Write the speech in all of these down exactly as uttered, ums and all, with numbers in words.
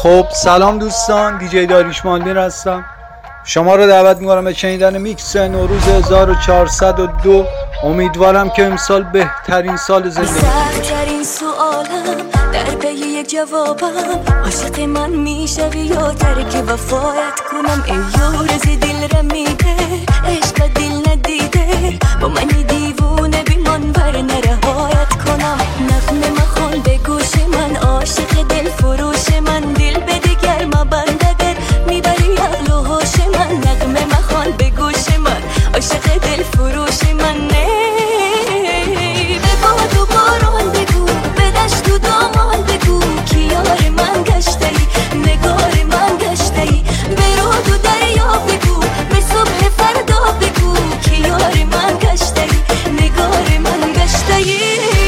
خب سلام دوستان، دیجی داریوش مالمیر هستم. شما رو دعوت میکنم به شنیدن میکس نوروز هزار و چهارصد و دو. امیدوارم که امسال بهترین سال زندگی سخت‌ترین سوالم در پی یک جوابم، عاشق من میشوی یا ترک وفایت کنم؟ ای یارز دل رمیده، عشق دل ندیده، با منی دیوونه بیمان بر نرهایت کنم. نغمه مخوان به گوش من، عاشق دل فروش من، دل به دگر مبندگر میبری عقل و هوش من. نغمه مخوان به گوش من، عاشق دل فروش من. نه به باد و باران بگو، به دشت و دامان بگو، کیار من گشته ای، نگار من گشته ای. به رود و دریا بگو، به صبح فردا بگو، کیار من گشته ای، نگار من گشته ای.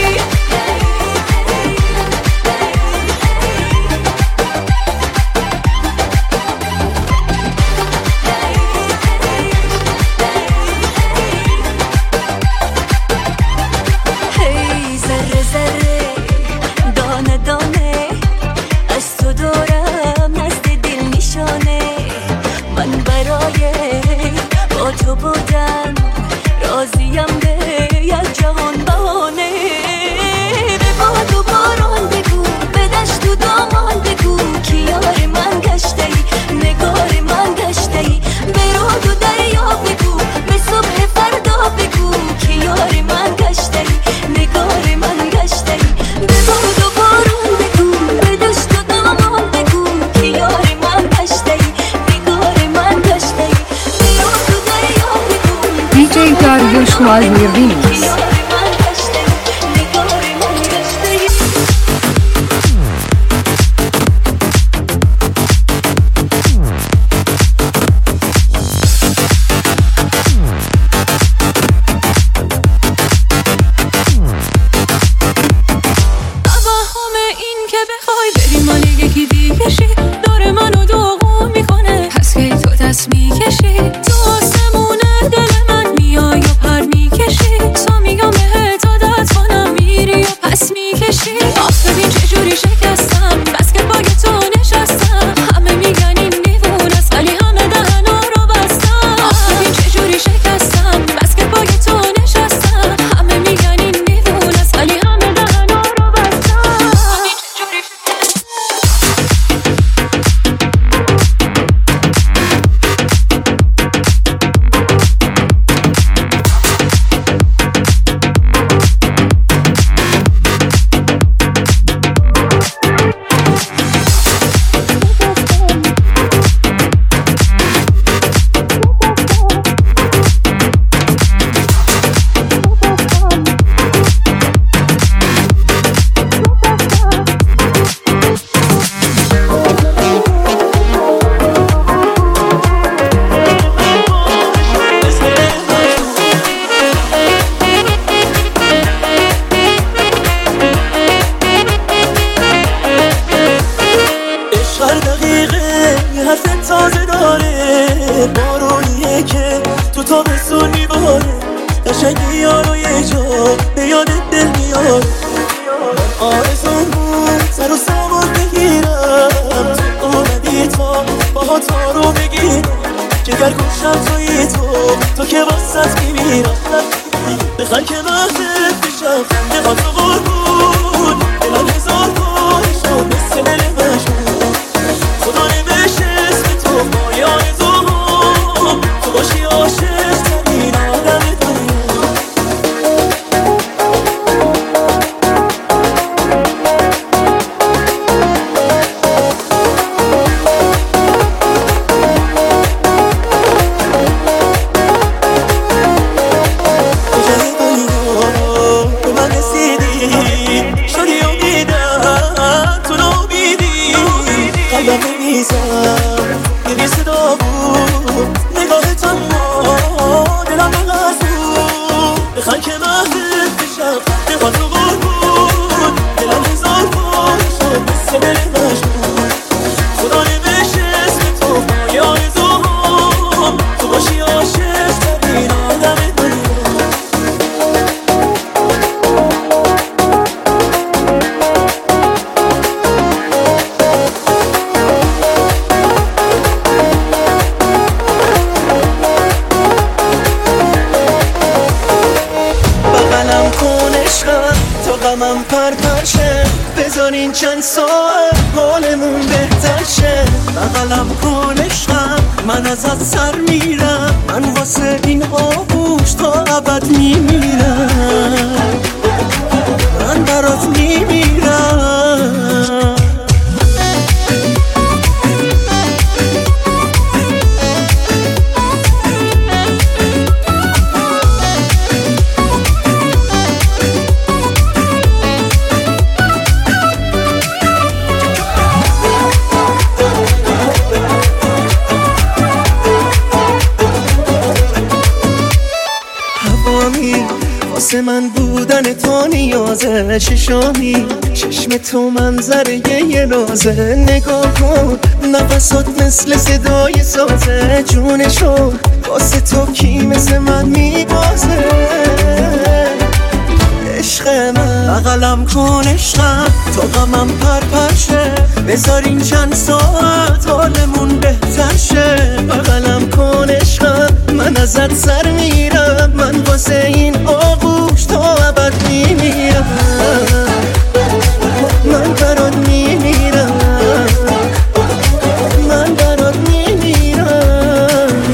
تو بودن راضیم به یک جهان بهانه. به باد و باران بگو، به دشت و دامان بگو، کیار من گشته ای، نگار من گشته ای. به رود و دریا بگو، به صبح فردا بگو، کیار من گشته ای، نگار من گشته ای. به باد و باران بگو، به دشت و دامان بگو، کیار من گشته ای، نگار من گشته ای. دیجی داریوش مالمیر ریمیکس. تازه داره بارونیه که تو تابستون میباره، قشنگی یارو یه جا به یادت دل میاره. من آرزوم بود سر و سامون بگیرم، تو اومدی تا با تا رو بگیرم. جگر گوشم توی تو، تو که واسط میمیرم. بخن که محبت بشم نخواد تو قربون، دلم هزار بار شد مثل دل مشمون. خدا نمیشه اسم تو مای آرزوم، تو باشی عاشق ترین آدم دنیا. یه صدا بود نگاهت اما دلم نغزود. بخن که محبت بشم نخواد تو قربون، دلم هزار بار شد مثل دل مشمون. خدا نمیشه اسم تو مای آرزوم، تو باشی عاشق ترین آدم دنیا. چند ساعت حالمون بهتر شه. بغلم کن عشقم من ازت سر میرم، من واسه این آغوش تا ابد میمیرم، من برات میمیرم. واسه من بودن تو نیازه، چشامی چشم تو منظره یه نازه. نگاه کن نفسات مثل صدای سازه، جونشو واسه تو کی مثل من میبازه. عشق من بغلم کن عشقم تا غمم پرپرشه، بذارین چند ساعت حالمون بهتر شه. بغلم کن عشقم من ازت سر میرم، من واسه این آغوش تا ابد میمیرم، من برات میمیرم، من برات میمیرم.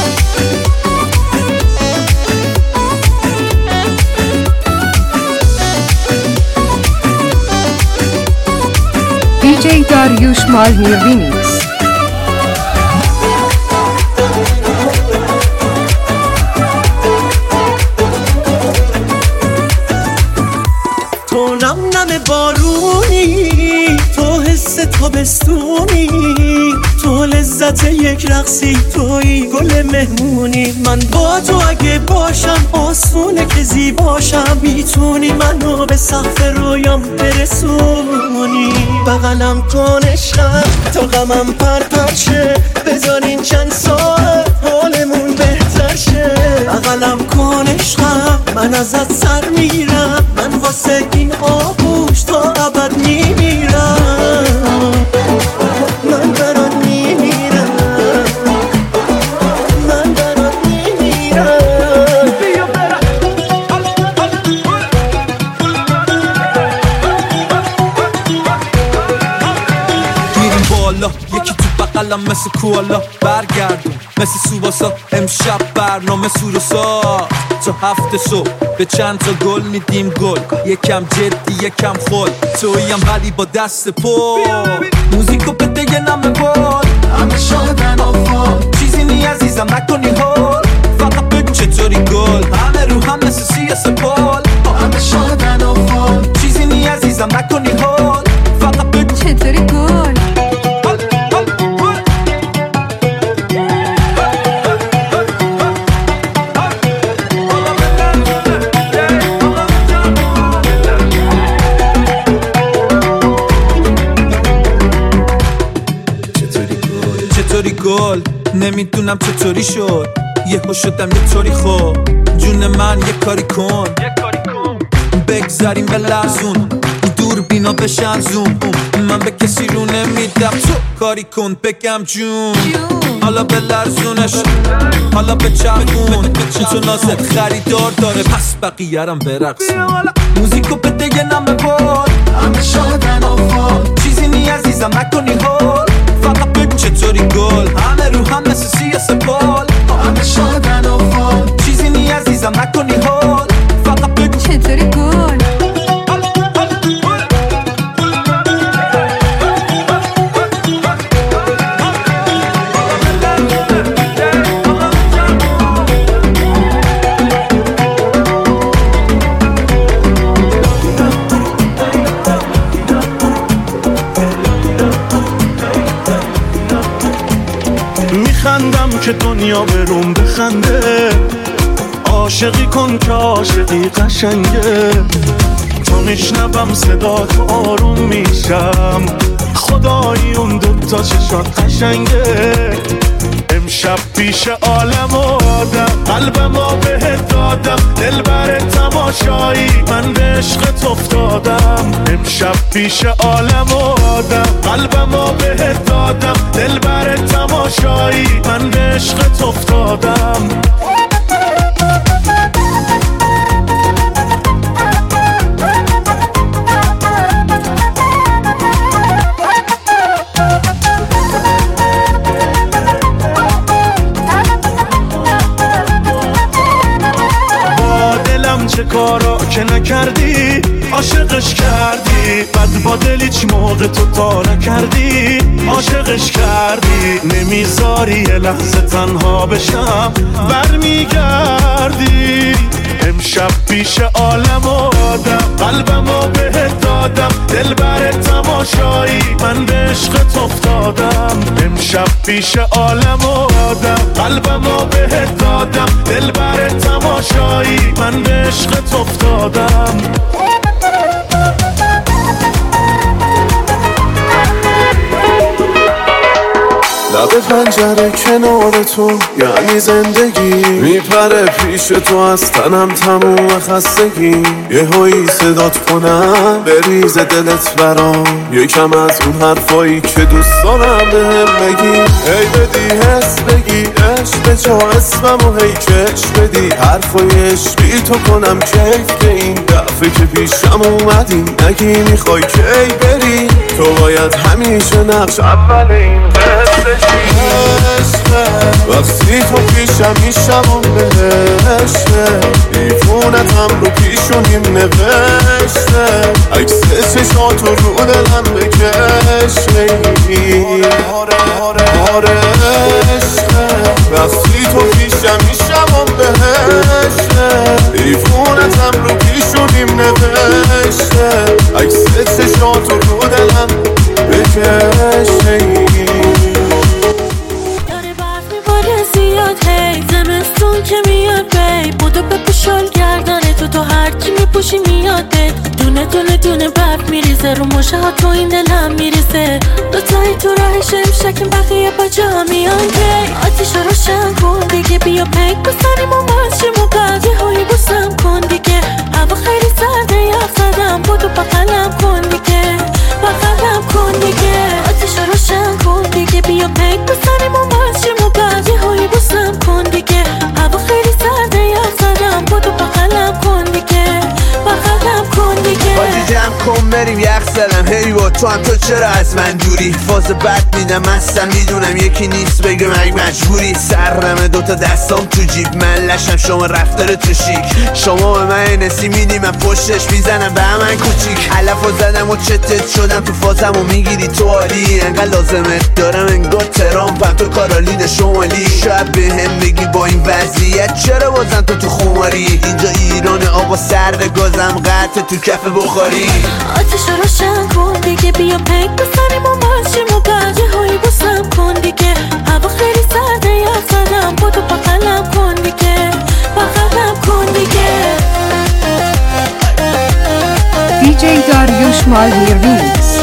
دیجی داریوش مالمیر ریمیکس. تو نم نم بارونی، تو حس تابستونی، تو لذت یک رقصی، توی گل مهمونی. من با تو اگه باشم آسونه که زیباشم، میتونی منو به سقف رویام برسونی. بغلم کن عشقم تا غمم پرپر شه، بذارین چند ساعت حالمون بهتر شه. بغلم کن عشقم من ازت سر میرم، من واسه این آغوش تا ابد میمیرم، من برات میمیرم، من برات میمیرم. گیریم بالا یکی تو بقلم مثل کوالا، برگردون مثل سوباسا امشب برنامه سوروسا. تا هفته صبح به چند تا گل میدیم گل، یکم جدی یکم خل، تویم ولی با دست پل. موزیکو بده یه نمه بال، همه شادن آفال، چیزی نی عزیزم نکنی حال، فقط بگو چطوری گل. همه رو هم مثل سیه سپال، همه شادن آفال، چیزی نی عزیزم نکنی حال، فقط بگو چطوری گل. گل نمیدونم چطوری شد، یهو شدم یه طوری. خب جون من یه کاری کن، بگذاریم به لرزون، دور بینا بشن زوم. من به کسی رو نمیدم، تو کاری کن بگم جون. حالا به لرزونش، حالا به چرخون، تو نازت خریدار داره پس بقیه‌رم برقصون. موزیکو بده یه نمه بال، همه شادن آفال، چیزی نی عزیزم نکنی حال، فقط بگو چطوری گل. همه رو هم مثل سیه سپال، همه شادن آفال، چیزی نی عزیزم نکنی حال، فقط بگو چطوری گل. میخندم که دنیا بروم بخنده، عاشقی کن که عاشقی قشنگه. تا میشنوم صدا تو آروم میشم، خدایی اون دوتا چشات قشنگه. امشب پیش عالم و آدم قلبمو بهت دادم، دل بر تماشایی من به عشقت افتادم. امشب پیش عالم و آدم قلبمو بهت دادم، دل بر تماشایی من به عشقت افتادم. نکردی عاشقش کردی، بد با دل هیچ موقع تو تا نکردی عاشقش کردی. نمیذاری یه لحظه تنها بشم برمیگردی. امشب پیش عالم و آدم قلبمو بهت دادم، دل بر تماشایی من به عشقت افتادم. امشب پیش عالم و آدم قلبمو بهت دادم، دل بر تماشایی من به عشقت افتادم. لب پنجره کنار تو یعنی زندگی، میپره پیش تو از تنم تموم خستگی. یه هایی صدات کنم بریز دلت برام، یکم از اون حرفایی که دوست دارم بهم بگی. هی بدی حس بگی عشق به جا اسممو هی کش بدی، حرفای عشقی تو کنم کیف که این دفعه که پیشم اومدی نگی میخوای کی بری. تو باید همیشه نقش اول این قصه عشقه، وقتی تو پیشم میشم اون بهشته. دیوونتم رو پیشونیم نوشته، عکس چشاتو رو دلم بکشه. آره آره عشقه، وقتی تو پیشم میشم اون بهشته. دیوونتم رو پیشونیم نوشته، عکس چشاتو رو دلم بکشه. زیاد هی زمستون که میاد بی بودو بپوشال گردنه تو، تو هرچی میپوشی میادت. دونه دونه دونه برف میریزه رو مشه ها، تو این دلم میریزه. دوتایی تو راه شمشکیم بقیه با جا میان دی. آتیش روشن کن دیگه، بیا پیک بسنیم و ماشیم و بعد یه هایی بوسم کن دیگه. هوا خیلی سرده یخ زدم، بودو بقلم کن دیگه، بقلم کن دیگه. آتیش روشن کن دیگه، بیا پیک بسنیم و ماشیم و بعد یه هایی بوسم کن دیگه. هوا خیلی سرده یخ زدم، بودو بقلم کن دیگه، بقلم کن دیگه. باید جمع کن بریم یخ زدم. هی با تو هم تو چرا از من دوری؟ فاز بد میدم هستم میدونم یکی نیست بگه مگ مجبوری. سرمه دوتا دستام تو جیب من لشم، شما رفتار تو شیک. شما به من نسی میدی من پشتش میزنم به من کوچیک. علفو زدم و چتت شدم تو فازم و میگیری تو عالی. انقدر لازمت دارم انگار ترامپم تو کارالین شمالی. شاید به هم بگی با این وضعیت چرا بازم تو تو خماری؟ اینجا ایران آقا سرد گازم قطع تو کف بخاری. آتیش روشن کن دیگه، بیا پیک بسنیم و ماشیم و بعد یه هایی بوسم کن دیگه. هوا خیلی سرده یخ زدم، بودو بقلم کن دیگه، بقلم کن دیگه. دی جی داریوش مالمیر ریمیکس.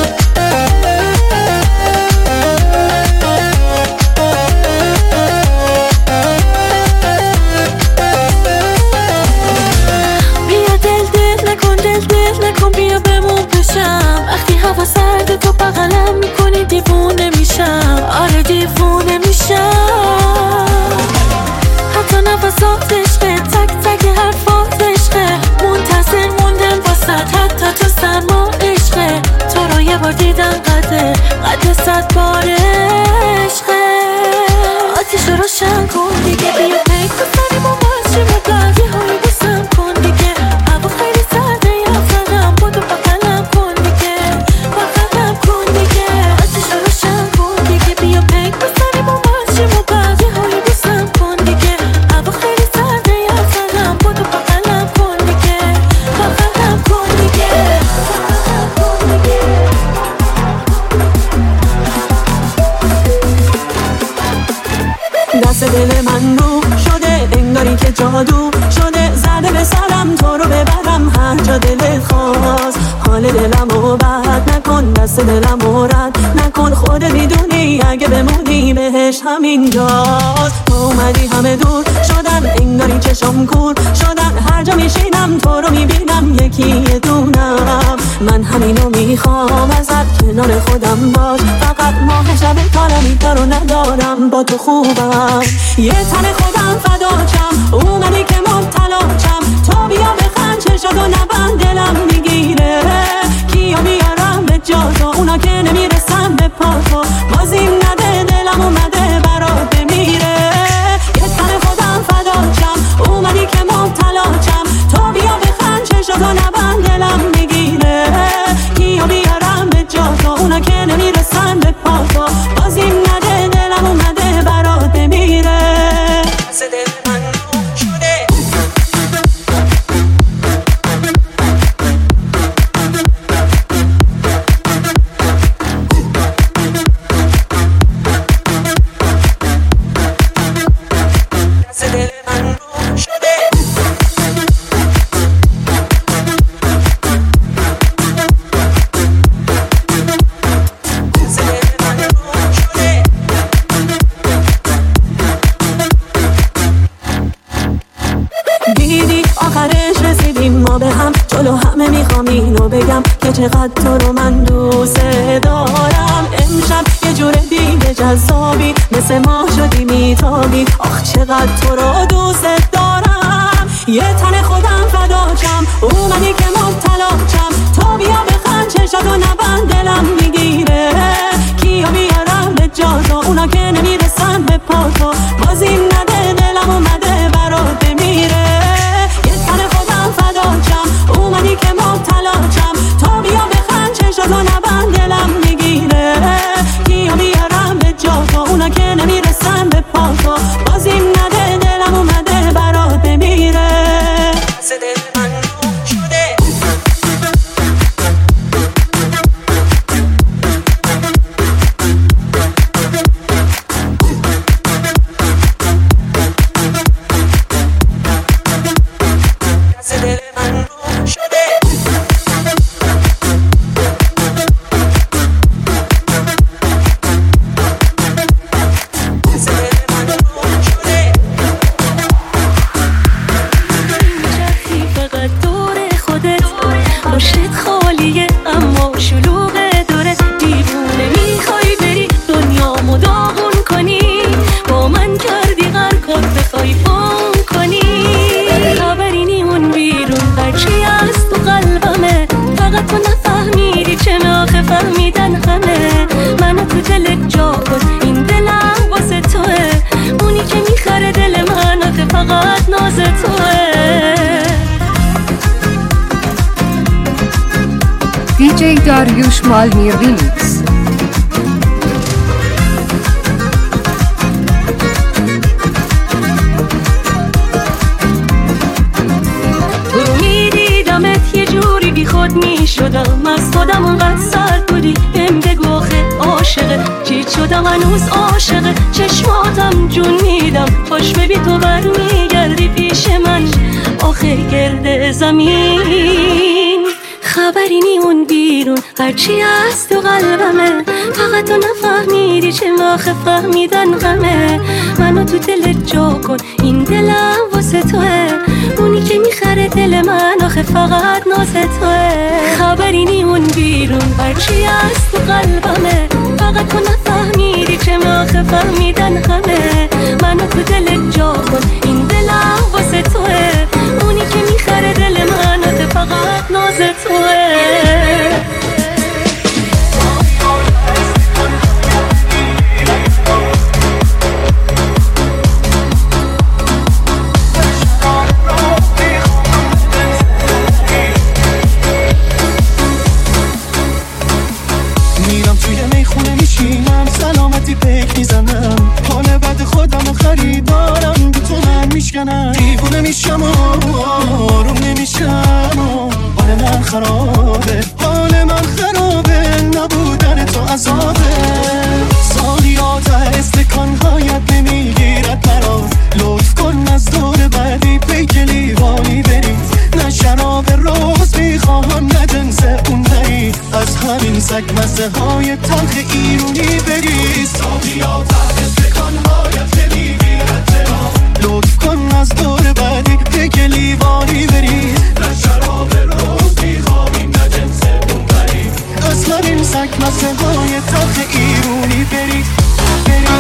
بیا بمون پیشم، وقتی هوا سرده تو بغلم میکنی دیوونه میشم. آره دیوونه میشم، حتی نفسات عشقه، تک تک حرفات عشقه. منتظر موندم واسد حتی تو سرما عشقه. تو رو یه بار دیدم قده قده صد بار عشقه. آتیش روشن کن دیگه، بیا پیک بسنیم و ماشیم و بعد یه هایی بوسم کن دیگه. هوا خیلی سرده یخ زدم، بودو بقلم کن دیگه، بقلم کن دیگه. آتیش روشن کن دیگه، بیا پیک بسنیم و ماشیم و بعد یه هایی بوسم کن دیگه. هوا خیلی سرده یخ زدم، بودو بقلم کن دیگه، بقلم کن دیگه، بقلم کن دیگه. دست دل من رو شده انگاری که جادو شده، زده به سرم تو رو ببرم هر جا دلت خواست. حال دلم رو بد نکن، دست دلم رو رد نکن. خودت میدونی اگه بمونی بهش همینجاست. تو اومدی همه دور شدن انگاری چشم کور شدن، هر جا میشینم تو رو میبینم یکی دونم. من همینو میخوام ازت، کنار خودم باش فقط. ماه شب کارمی رو ندارم با تو خوبم. یه تن خودم فداچم، اومدی که مبتلاچم. تو بیا بخند چشات و نبند دلم میگیره. کیا میارم به جا تو، اونا که نمیرسن به پا تو. بازیم نده دلم اومده برات بمیره. یه تن خودم فداچم، اومدی که مبتلاچم. تو بیا بخند چشات و نبند که نمیرسن به پا تو. بازی نده دلم اومده برات بمیره. دست دل من رو شده چقدر تو رو من دوست دارم. امشب یه جور دیگه جذابی، مثل ماه شدی میتابی. آخ چقدر تو رو دوست دارم. یه تن خودم فداچم، اومدی که مبتلاچم. تو بیا بخند چشاتو نبند دلم میگیره. کیا بیارم به جا تو، اونا که نمیرسن به پا تو. بازی نده دلم اومده برات بمیره. یه تن خودم فداچم، اومدی که مبتلاچم. تو بیا بخند چشاتو نبند دلم میگیره. کیا بیارم به جا تو، اونا که نمیرسن به پا تو. بازی نده دلم اومده برات بمیره. دست دل من رو شده دست دل من رو شده دی جی داریوش مالمیر ریمیکس. تو رو میدیدمت یه جوری بی خود میشدم. از خودم اونقدر سرد بودی بهم بگو آخه عاشقه چیت شدم هنوز عاشقه. چشماتم جون میدم خوش ببی تو بر میگردی پیش من آخه گرد زمین. خبری نی اون بیرون هرچی هست تو قلبمه. فقط تو نفهمیدی چه واخه فهمیدن غمه. منو تو دلت جا کن این دلم واسه توه. اونی که میخره دل من آخه فقط ناز توه. خبری نی اون بیرون هرچی هست تو قلبمه. فقط تو نفهمیدی چه واخه فهمیدن غمه. منو تو دلت جا کن این دلم واسه توه. اونی که میخره دل من آخه فقط ناز توه. میرم توی میخونه میشینم سلامتی پیک میزنم. حال بد خودم و خریدارم به تو من میشکنم. دیوونه میشم و آروم نمیشم و حال من خرابه. حال من خرابه نبودن تو عذابه. سالیات استکانهایت نمیگیرد برات. لطف کن از دور بعدی پیک لیوانی برید. نه شراب روز میخواهم نه جنس اون نهی. از همین سگ مزه های تلخ ایرونی بری. سالیات استکانهایت نمیگیرد برات. لطف کن از دور بعدی پیک لیوانی بری. نه شراب روز میخواهیم نه جنس اون نهی. از همین سگ مزه های تلخ ایرونی بری بری.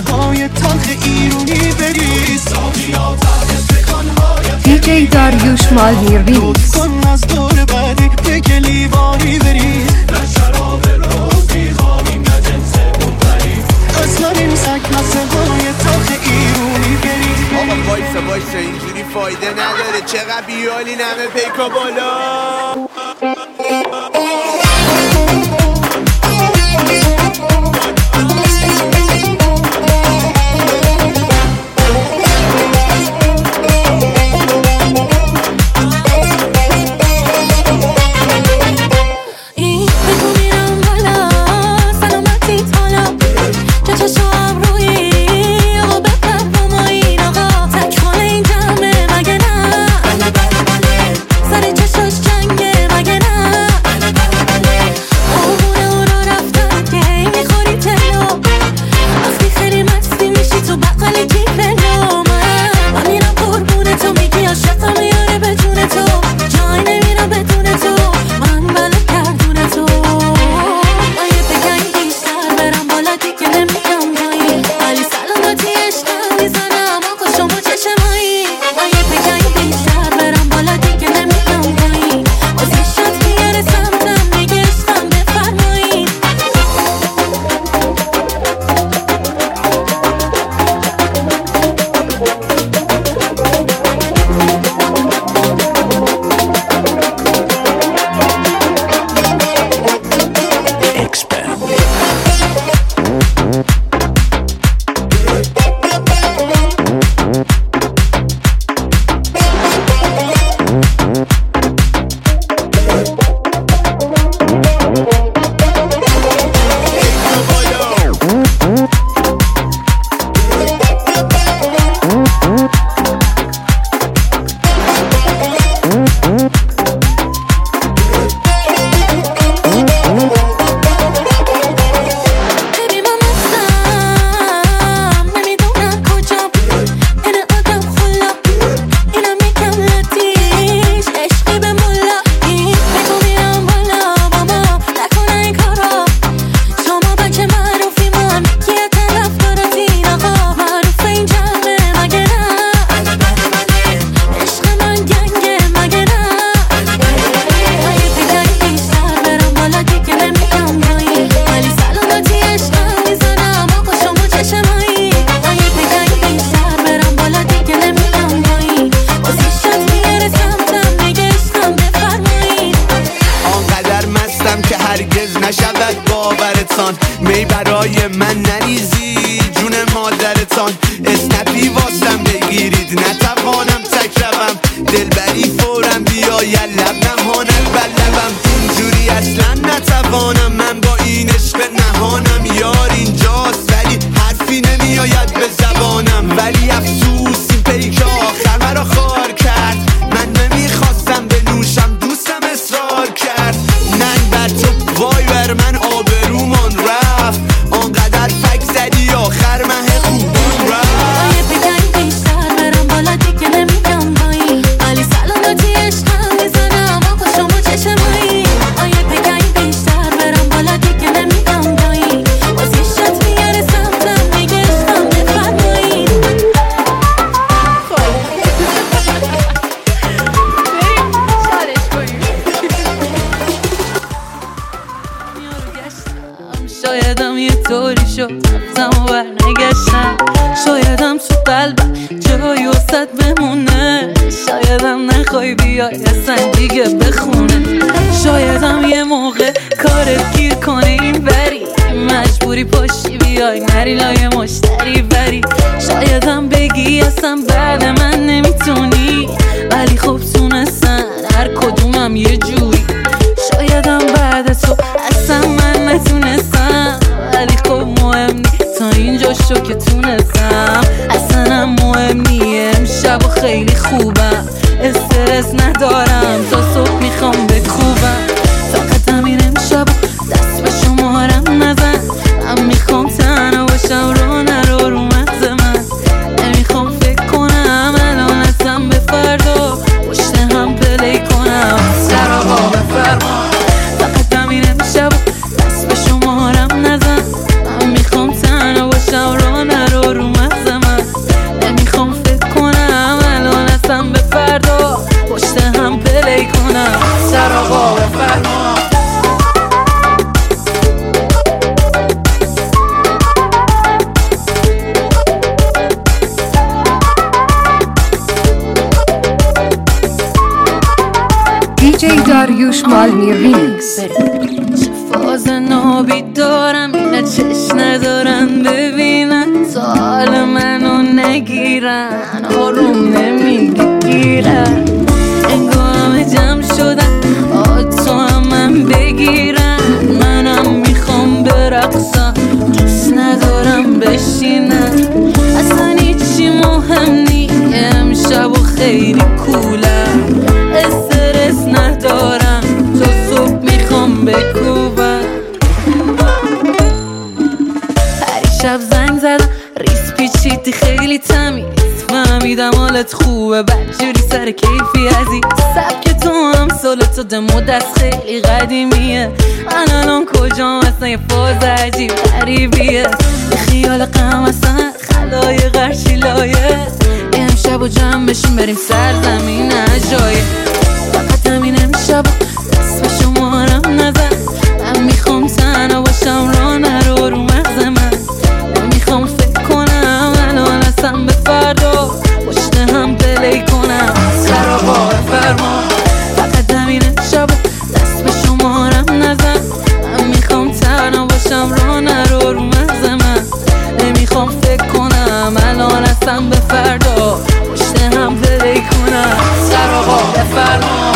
مزه های تلخ ایرونی بری ساقیا ته استکانهای دی جی داریوش مالهیر ریمیکس کن از دور بعدی بگه لیوانی بری نه شراب روزی خواهیم نه جنس بونبری اصلا این سک مزه های تلخ ایرونی بری آقا وایسا وایسا اینجوری فایده نداره چقدر بیالی نمه پیکا بالا می برای من نریزی جون مادرتان اسنپی واسم بگیرید نتوانم تکربم دلبری فورم بیاید لب نهانت بر لبم اینجوری اصلا نتوانم من با این عشق نهانم یار اینجاست ولی حرفی نمیآید به زبانم ولی افسوس این پیک آخر مرا خار کرد من نمیخواستم بنوشم دوستم اصرار کرد ننگ بر تو وای بر من آبرومان رفت آنقدر فک زدی آخر مه خوبان رفت یه بگن بیشتر برم بالا دیگه نمیگم بایی ولی سلامتی عشقم میزنم آقا شما چشمایی آیه بگن بیشتر برم بالا دیگه نمیگم بایی باز یه شت میاره سمتم میگه عشقم بفرمایی شایدم یه طوری شد رفتم و برنگشتم شایدم تو قلبم جایی وسط بمونه شایدم نخوای بیای اصلا دیگه بخونه شایدم یه موقع کارت گیر کنه این بری مجبوری پاشی بیای نری لای مشتری بری شایدم بگی اصلا بعد من نمیتونی ولی خب تونستن هر کدومم یه جوری شایدم بعد تو اصلا من نتونستم ولی خب مهم نی تا اینجا شو که تونستم اصلا مهم نیه امشب و خیلی خوبم استرس ندارم تا صبح میخوام بکوبم فقط همین امشب دست به شمارم نزن من میخوام تنها باشم رو نرو رو مغز من نمیخوام فکر کنم الانتم به فردا پشت هم پلی کنم سر آقا بفرما فقط همین امشب دست به شمارم نزن من میخوام تنها باشم رو نرو داریوش مالمیر ریمیکس. چه فاز نابی دارم اینا چشم ندارن ببینن تا حال منو نگیرن آروم نمیگیرن انگار همه جمع شدن آتو هم من بگیرن منم میخوام برقصم دوست ندارم بشینن اصلا هیچی مهم نی امشب و خیلی کولم استرس ندارم تا صبح میخوام بکوبم پریشب زنگ زدم ریس پیچیدی خیلی تمیز فهمیدم حالت خوبه بدجوری سر کیفی عزیز سبک تو هم سال تو دمو دست خیلی قدیمیه من الان کجام اصلا یه فاز عجیب غریبیه یه خیال غم اصلا خلای غرشی لایه امشب و جمع بشیم بریم سرزمین عجایه فقط همین امشب دست به شمارم نزن من میخوام تنها باشم را نرو رو مغز من نمیخوام فکر کنم الان اصلا به فردا پشت هم پلی کنم سر و بار فرما فقط همین امشب دست به شمارم نزن من میخوام تنها باشم را نرو رو مغز من نمیخوام فکر کنم الان اصلا به فردا پشت هم پلی کنم سر و بار فرما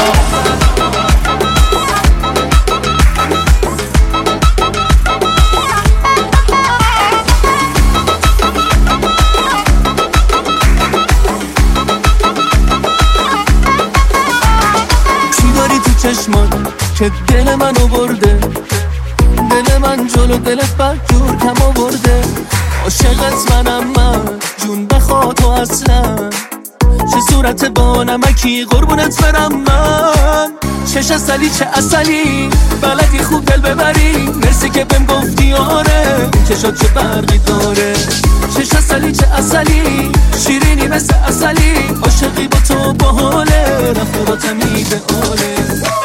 چشمان که دل منو برده دل من جلو دلت بدجور کم آورده عاشقت منم من جون بخوا تو اصلا چه صورت با نمکی قربونت برم من چش اصلی چه اصلی بلدی خوب دل ببری مرسی که بهم گفتی آره چشات چه برقی داره چش اصلی چه اصلی شیرینی مثل اصلی عاشقی با تو باحاله رفاقاتم ایدئاله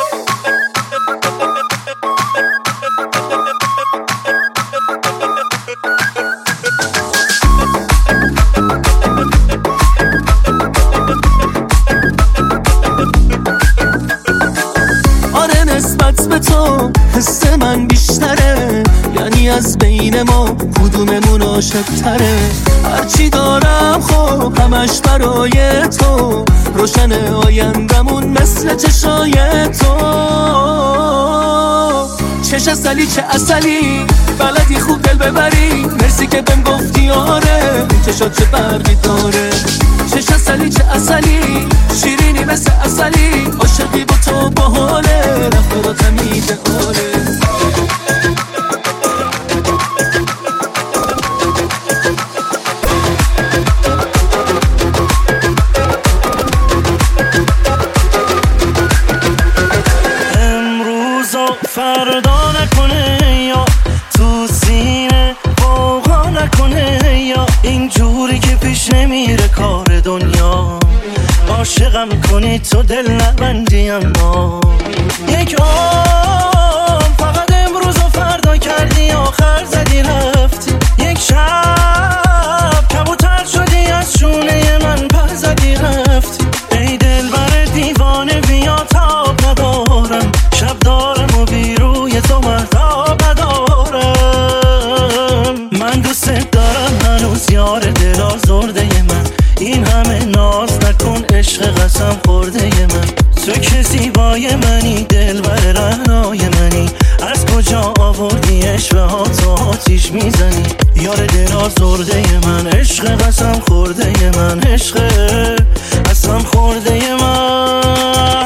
به تو حس من بیشتره یعنی از بین ما کدوممون عاشق تره هرچی دارم خب همش برای تو روشن آیندمون مثل چشای تو چش اصلی چه اصلی بلدی خوب دل ببری مرسی که بهم گفتی آره چشات چه برقی داره چش اصلی چه اصلی شیرینی مثل اصلی عاشقی با تو باحاله رفاقاتم ایدئاله امروز و فردا نکنه یا تو سینه قوقا نکنه یا اینجوری که پیش نمیره کار دنیا عاشقم کنی تو دل نبندی اما یک عمر فقط امروز و فردا کردی آخر زدی رفتی یک شب کبوتر شدی از شونه من پر زدی رفتی ای دلبر دیوانه بیا تاب ندارم شب دارم و بیروی تو مهتاب ندارم من دوست دارم هنوز یار دل آزرده من این همه ناز نکن عشق قسم خورده من تو که زیبای منی دلبر رعنای منی از کجا آوردی عشق ها تو آتیش میزنی یار دل آزرده من عشق قسم خورده من عشق قسم خورده من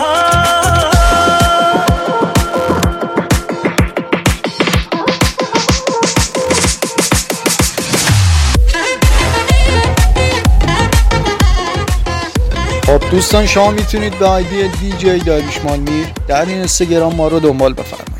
خب دوستان شما میتونید به آیدی دی جی داریوش مالمیر در این اینستاگرام ما رو دنبال بفرمایید.